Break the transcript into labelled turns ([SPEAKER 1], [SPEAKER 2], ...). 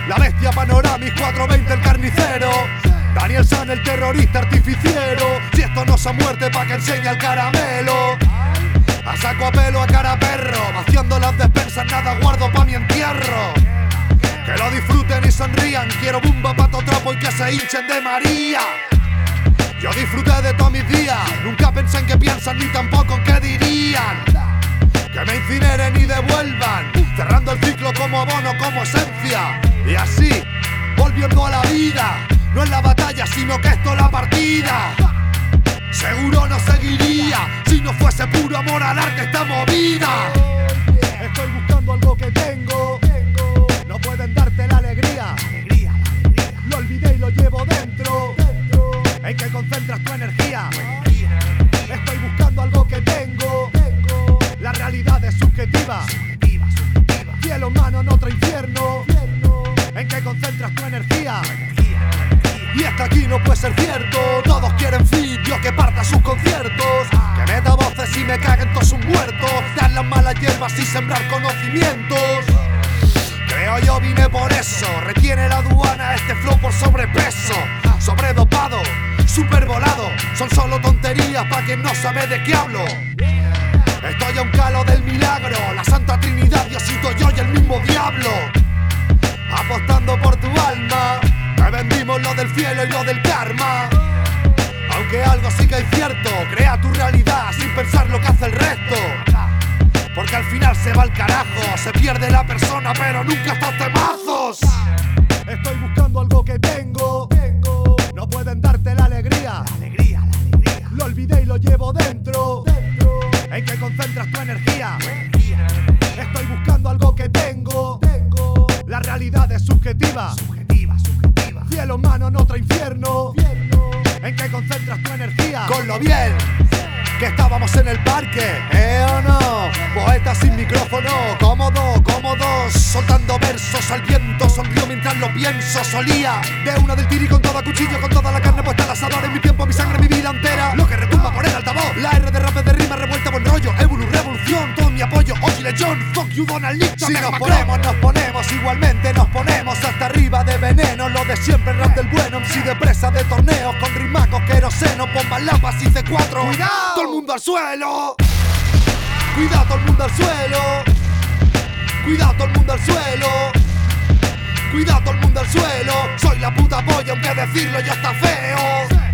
[SPEAKER 1] La bestia Panoramis 420 el carnicero, Daniel San el terrorista artificiero. Si esto no es muerte pa' que enseñe el caramelo. A saco a pelo a cara perro, vaciando las despensas nada guardo pa' mi entierro. Que lo disfruten y sonrían, quiero bumba, pato, trapo y que se hinchen de María. Yo disfruté de todos mis días, nunca pensé en qué piensan ni tampoco en qué dirían. Que me incineren y devuelvan, cerrando el ciclo como abono, como esencia. Y así, volviendo a la vida, no es la batalla sino que esto es la partida. Seguro no seguiría si no fuese puro amor al arte esta movida. Estoy buscando algo que tengo, no pueden darte la alegría. Lo olvidé y lo llevo dentro, en que concentras tu energía. Estoy buscando algo que tengo, la realidad es subjetiva. Cielo, mano, en otro infierno, en que concentras tu energía. Y esto aquí no puede ser cierto, todos quieren fit, yo que parta sus conciertos. Que meta voces y me caguen todos sus muertos, dar las malas hierbas y sembrar conocimientos. Creo yo vine por eso, retiene la aduana este flow por sobrepeso. Sobredopado, supervolado, son solo tonterías pa' quien no sabe de qué hablo. Estoy a un calo del milagro, la Santa Trinidad, Diosito, yo y el mismo diablo. Apostando por tu alma, te vendimos lo del cielo y lo del karma. Aunque algo sí que es cierto, crea tu realidad sin pensar lo que hace el resto. Porque al final se va al carajo, se pierde la persona pero nunca estos temazos. Estoy buscando algo que tengo, no pueden darte la alegría. Lo olvidé y lo llevo dentro, en que concentras tu energía. Estoy buscando algo que tengo, la realidad es subjetiva. Cielo, mano, en otro infierno, en que concentras tu energía. Con lo bien que estábamos en el parque, o no, poeta sin micrófono, cómodos, soltando versos al viento. Sonrío mientras lo pienso, solía de una del tiri con toda cuchillo, con toda la carne puesta al asador. En mi tiempo, mi sangre, mi vida entera, lo que retumba por el altavoz. La R de rap de rima revuelta, buen rollo, revolución, todo mi apoyo, Ogile John, fuck you Donald Trump. Si nos ponemos, igualmente nos ponemos hasta arriba de veneno. Lo de siempre, rap del bueno, MC de presa de torneos, con rimacos, queroseno, bombas, lapas y C4. ¡Cuidado! Todo el mundo al suelo, cuidado, todo el mundo al suelo, cuidado, todo el mundo al suelo, cuidado, todo el mundo al suelo. Soy la puta polla aunque decirlo ya está feo.